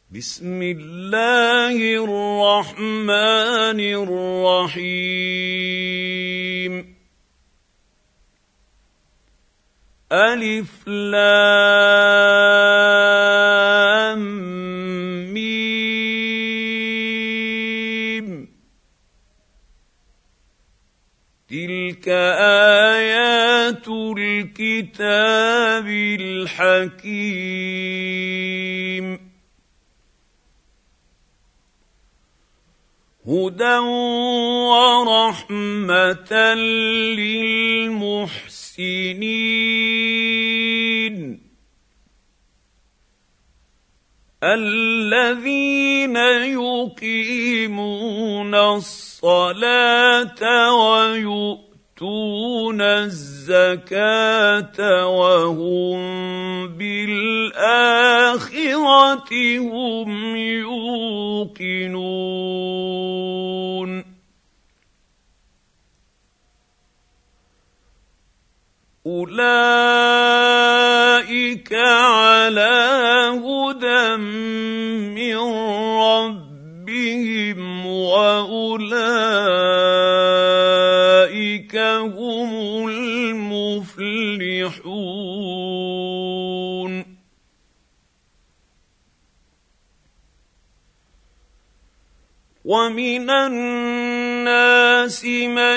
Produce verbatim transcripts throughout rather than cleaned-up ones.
بسم الله الرحمن الرحيم. ألف لام ميم. تلك آيات الكتاب الحكيم. هدى ورحمة للمحسنين الذين يقيمون الصلاة ويؤتون الزكاة وهم بالآخرة هم يوقنون. أولئك على هدى من ربهم وأولئك هم المفلحون. ومن الناس من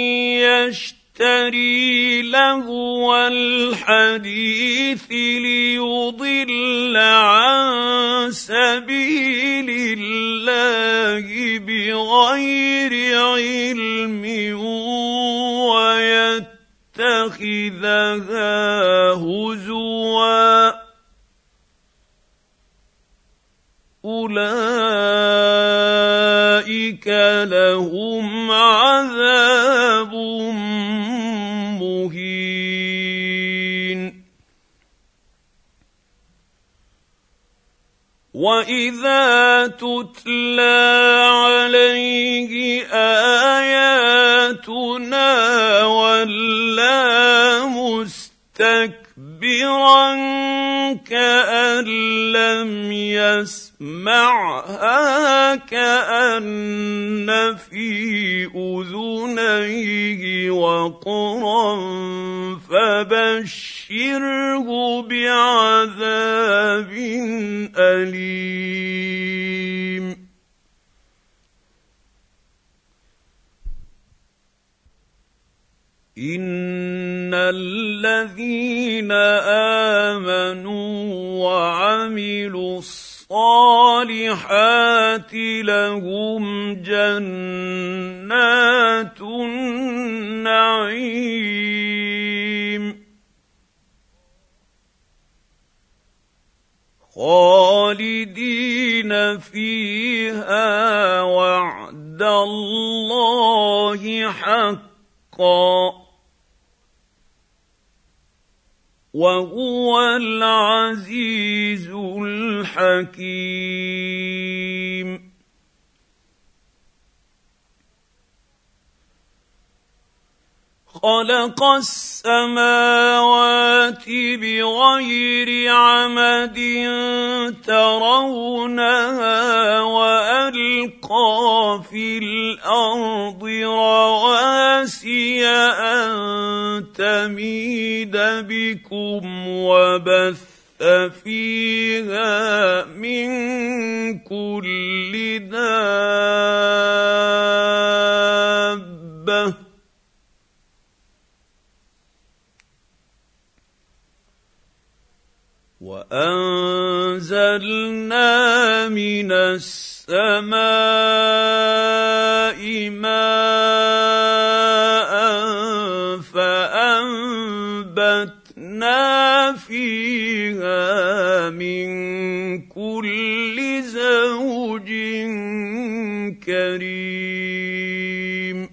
يشتري لهو الحديث ليضل عن سبيل الله بغير علم ويتخذها هزوا. أولئك لهم عذاب مهين. وإذا تتلى عليه آياتنا ولى مستكبرا كأن لم يسمعها كأن في أذنيه وقرا فبشره بعذاب أليم. إن الذين آمنوا وعملوا الصالحات لهم جنات النعيم خالدين فيها وعد الله حقا وهو العزيز الحكيم. خلق السماوات بغير عمد ترونها وألقى في الأرض رواسي أن تميد بكم وبث فيها من كل دابة وأنزلنا من السماء ماء فأنبتنا فيها من كل زوج كريم.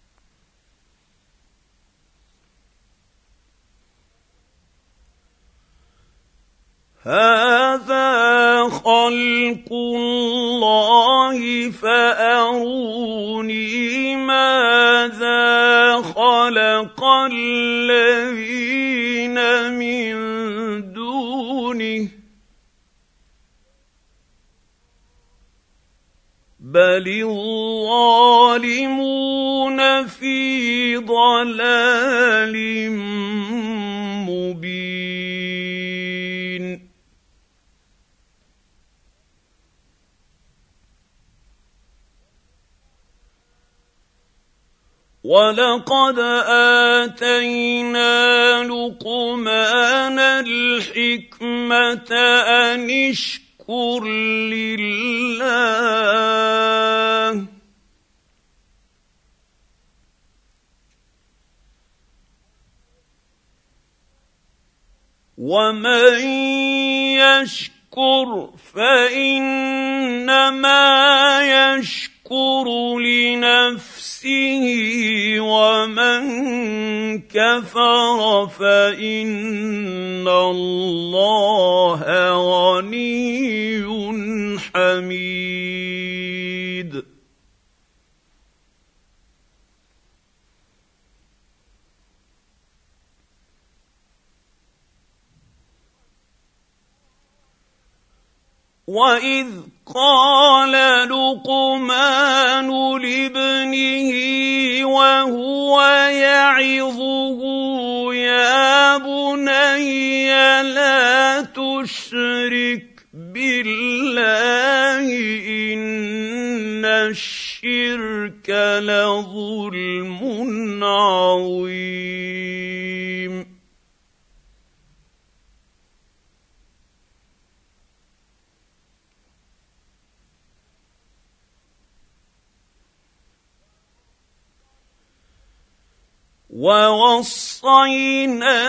هذا خلق الله فأروني ماذا خلق الذين من دونه بل الظالمون في ضلال مبين. ولقد آتينا لقمان الحكمة أن اشكر لله ومن يشكر فإنما يشكر لنفسه ومن كفر فإن الله غني حميد. وَإِذْ قَالَ لُقْمَانُ لِابْنِهِ وَهُوَ يَعِظُهُ يَا بُنَيَّ لَا تُشْرِكْ بِاللَّهِ إِنَّ الشِّرْكَ لَظُلْمٌ عَظِيمٌ. وَوَصَّيْنَا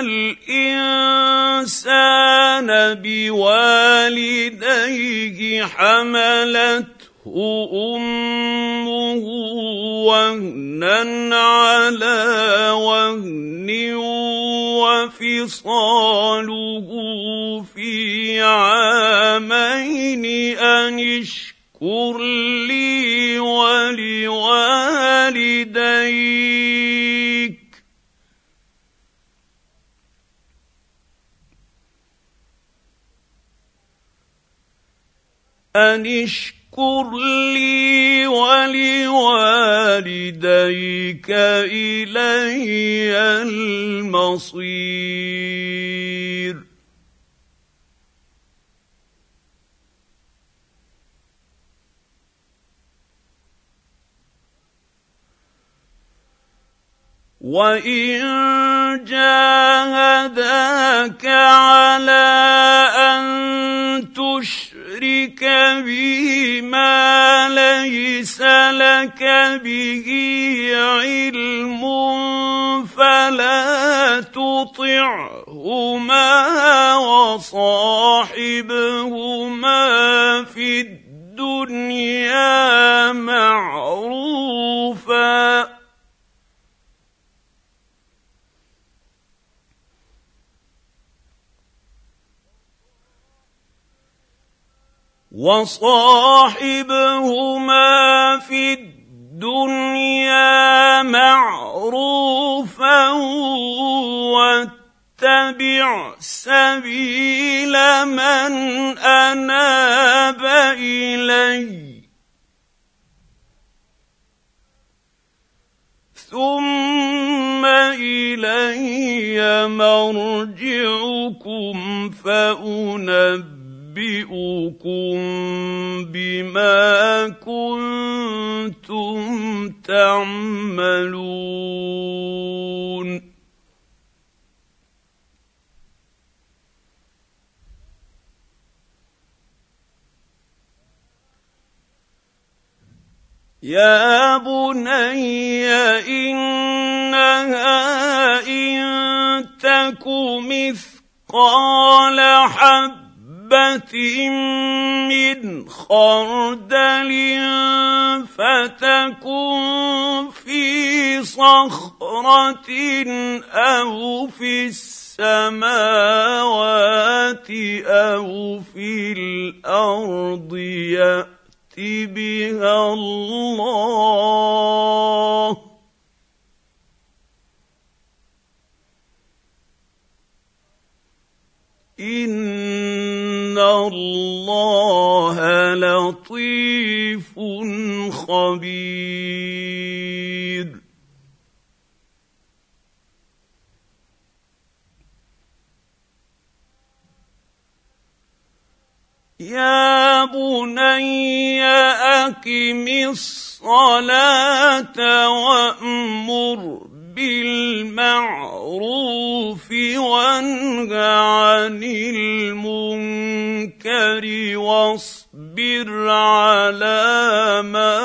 الْإِنسَانَ بِوَالِدَيْهِ حَمَلَتْهُ أُمُّهُ وَهْنًا عَلَىٰ وَهْنٍ وَفِصَالُهُ فِي عَامَيْنِ أَنِ اشْكُرْ لِي وَلِوَالِدَيْكَ أَنِ اشْكُرْ لِي وَلِوَالِدَيْكَ إِلَيَّ الْمَصِيرُ. وَإِن جَاهَدَاكَ عَلَىٰ أَن تُشْرِكَ بِي مَا لَيْسَ لَكَ بِهِ عِلْمٌ فَلَا تُطِعْهُمَا وَصَاحِبْهُمَا فِي الدُّنْيَا مَعْرُوفًا وَصَاحِبْهُمَا فِي الدُّنْيَا مَعْرُوفًا وَاتَّبِعْ سَبِيلَ مَنْ أَنَابَ إِلَيَّ ثُمَّ إِلَيَّ مَرْجِعُكُمْ فَأُنَبِّئُكُم أُنَبِّئُكُم بِمَا كُنتُمْ تَعْمَلُونَ. يَا بُنَيَّ إِنَّهَا إِن تَكُ مِثْقَالَ حَبَّةٍ مِّنْ خَرْدَلٍ فَتَكُنْ فِي صَخْرَةٍ أَوْ فِي السَّمَاوَاتِ أَوْ فِي الْأَرْضِ يَأْتِ بِهَا اللَّهُ إِنَّ اللَّهَ لَطِيفٌ لطيف خبير. يا بني أقم الصلاة وأمر بالمعروف وانه عن المنكر واصبر على ما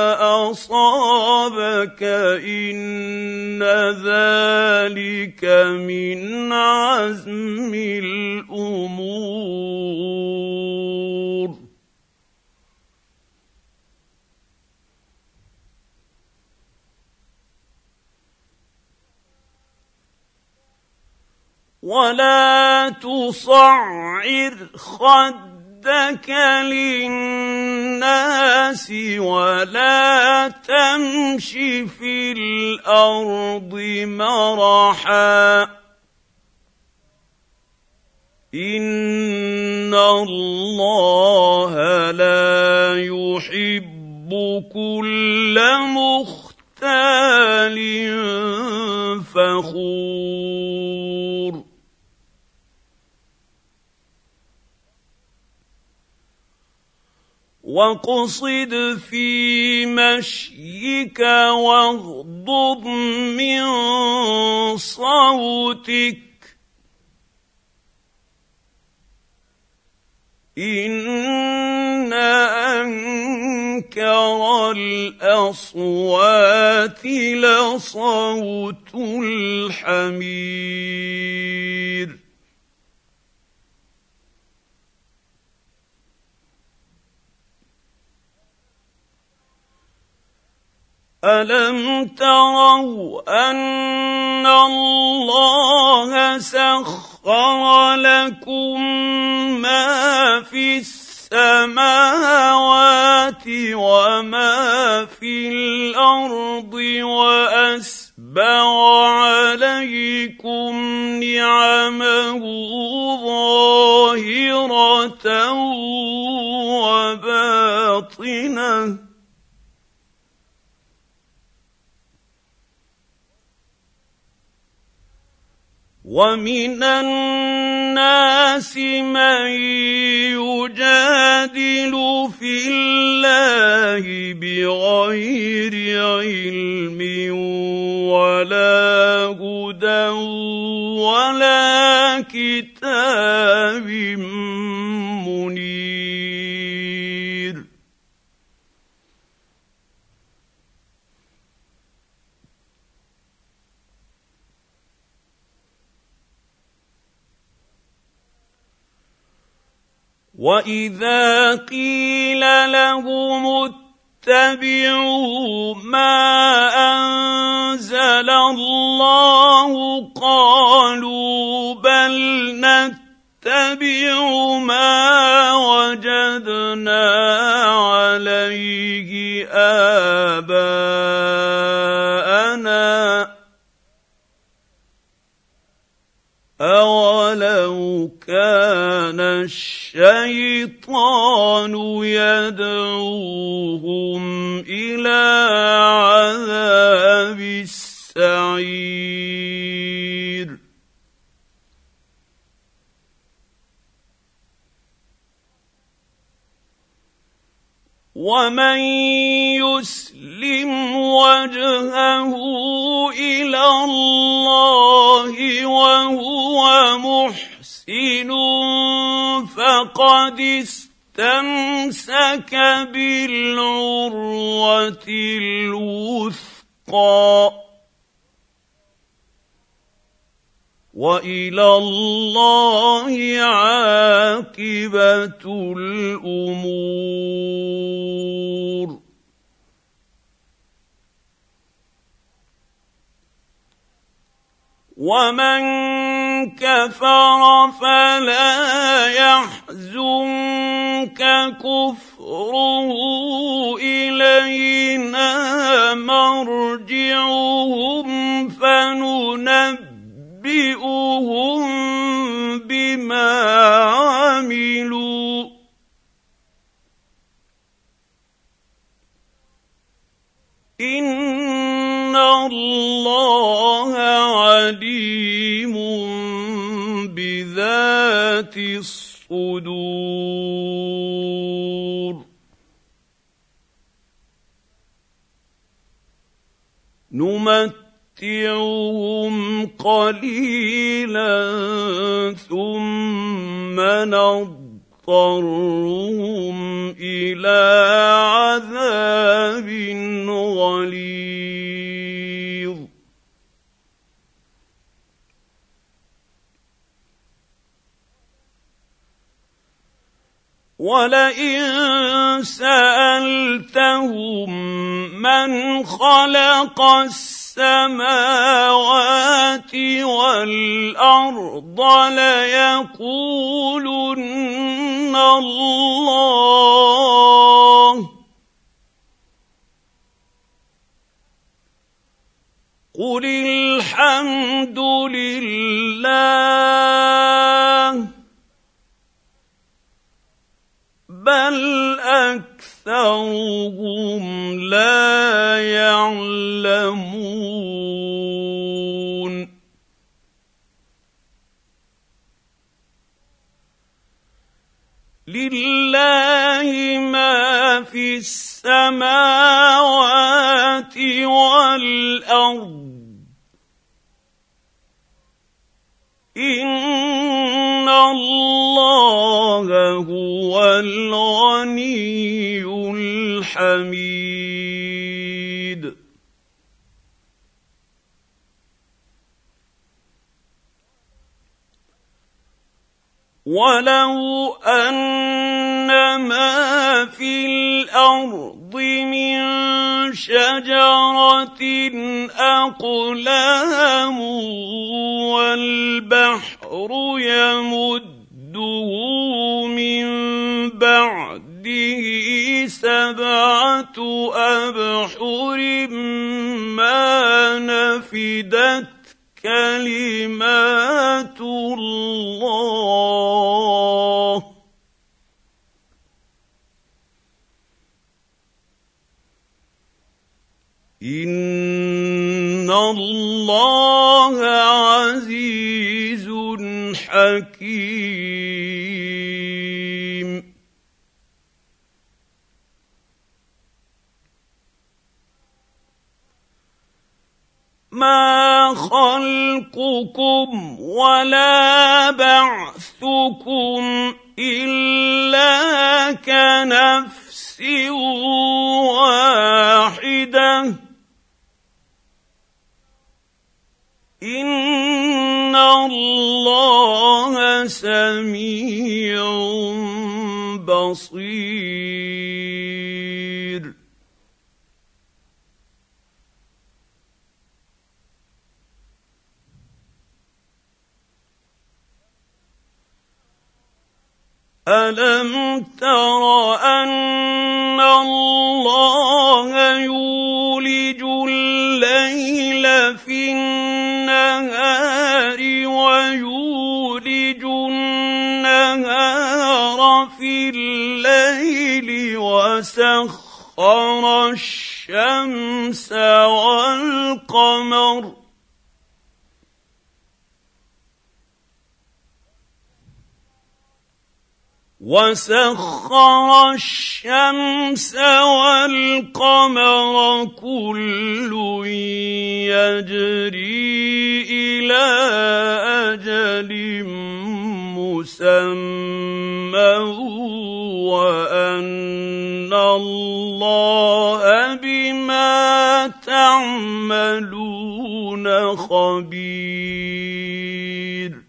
أصابك إن ذلك من عزم الأمور. ولا تصعر خدك للناس ولا تمش في الأرض مرحا إن الله لا يحب كل مختال فخور. واقصد في مشيك واغضض من صوتك إن أنكر الأصوات لصوت الحمير. ألم تروا أن الله سخر لكم ما في السماوات وما في الأرض وأسبغ عليكم نعمه ظاهرة وباطنة ومن الناس من يجادل في الله بغير علم ولا هدى ولا كتاب منير. وإذا قيل لهم اتبعوا ما أنزل الله قالوا بل نتبع ما وجدنا عليه آباءنا أولو كان الشيطان يدعوهم إلى عذاب السعير. ومن يسلم وجهه إلى الله وهو محسن فقد استمسك بالعروة الوثقى وإلى الله عاقبة الأمور. ومن كفر فلا يحزنك كفره إلينا مرجعهم فننبئهم بما عملوا إن الله عليم بذات الصدور نمتعهم قليلا ثم نضطرهم إلى عذاب غليظ ولئن سألتهم من خلق السماوات والأرض ليقولن الله قل الحمد لله بل أكثرهم لا يعلمون لله ما في السماوات والأرض إن الله هو الغني الحميد ولو أن ما في الأرض من شجرة أقلام والبحر يمده من بعده سبعة أبحر ما نفدت كلمات الله إن الله عزيز حكيم ما خلقكم ولا بعثكم إلا كنفس واحدة إن الله سميع بصير ألم تر أن الله يولج الليل في النهار ويولج النهار في الليل وسخر الشمس والقمر وسخر الشمس والقمر كل يجري إلى أجل مسمى وأن الله بما تعملون خبير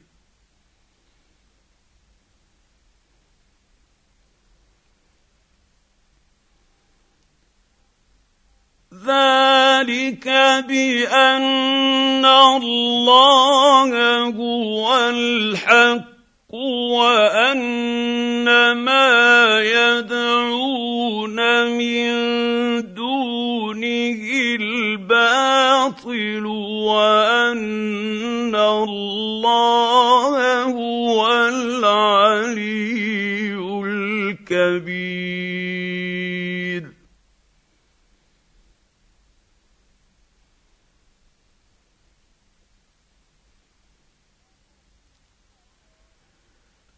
ذلك بأن الله هو الحق وأن ما يدعون من دونه الباطل وأن الله هو العلي الكبير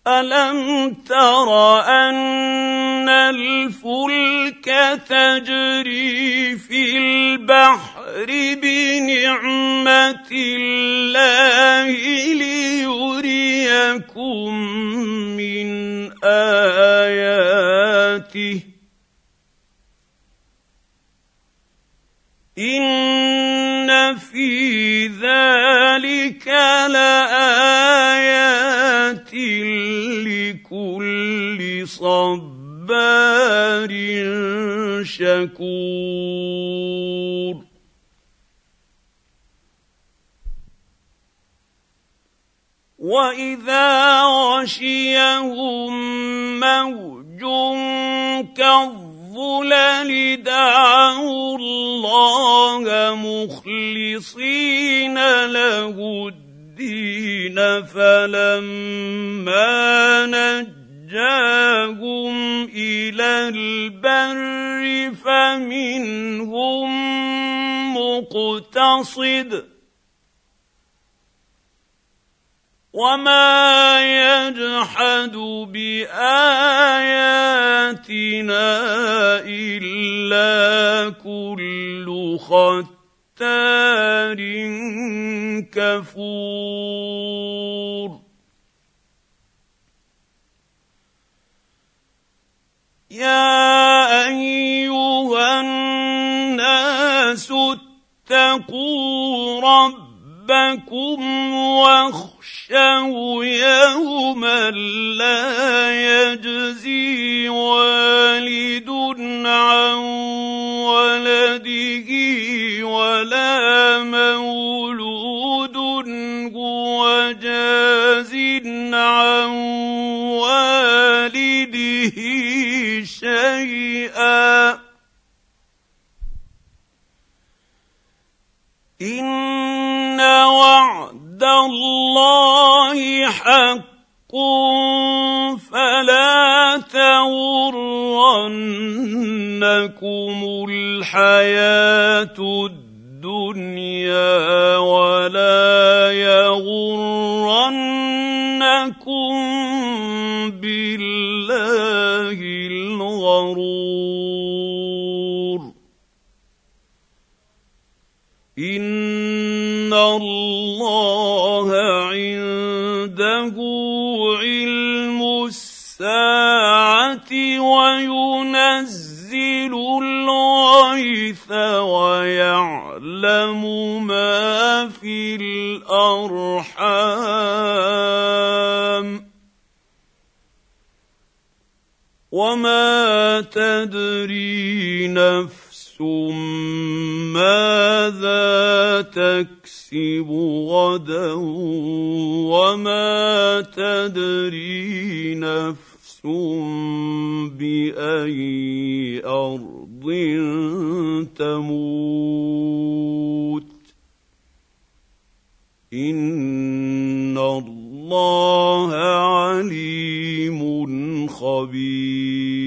ألم تر أن الفلك تجري في البحر بنعمة الله ليريكم من آياته إن في ذلك لآيات لكل صبار شكور وإذا غشيهم موج كالظلل دعوا الله مخلصين له الدين فلما نجاهم إلى البر فمنهم مقتصد وما يجحد بآياتنا إلا كل ختار كفور يا أيها الناس اتقوا ربكم واخشوا يوما لا يجزي والد عن ولده ولا مولود هو جاز عن والده شيئا إن وعد الله حق فلا تغرنكم الحياة الدنيا ولا يغرنكم بالله الغرور إن الله عنده علم الساعة وينزل الغيث ويعلم ما في الأرحام وما تدري نفس ماذا تكسب غدا وما تدري نفس بأي أرض تموت إن الله عليم خبير